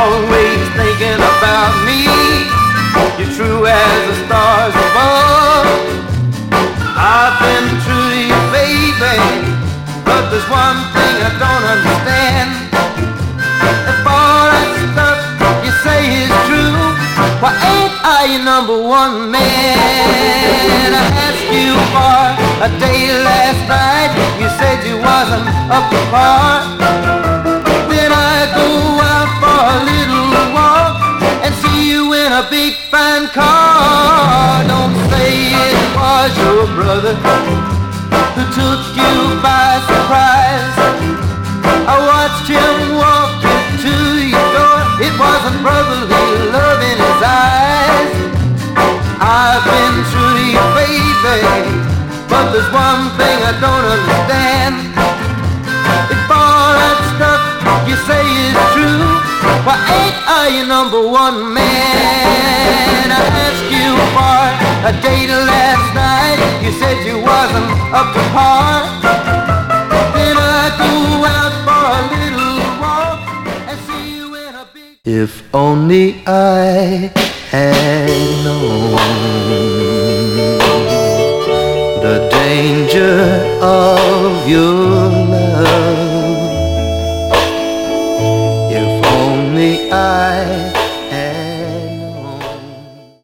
always thinking about me. You're true as the stars above. I've been true to you, baby, but there's one thing I don't understand. If all that stuff you say is true, why ain't I your number one man? I asked you for a date last night. You said you wasn't up to par. Then I go out for a little walk and see you in a big fine car. Don't say it was your brother who took you by surprise. I watched him walk into your door. It wasn't brotherly love in his eyes. I've been true to you, baby, but there's one thing I don't understand. If all that stuff you say is true, why ain't I your number one man? I asked you for a date last night. You said you wasn't up to par. Then I go out for a little walk and see you in a big... If only I had known the danger of your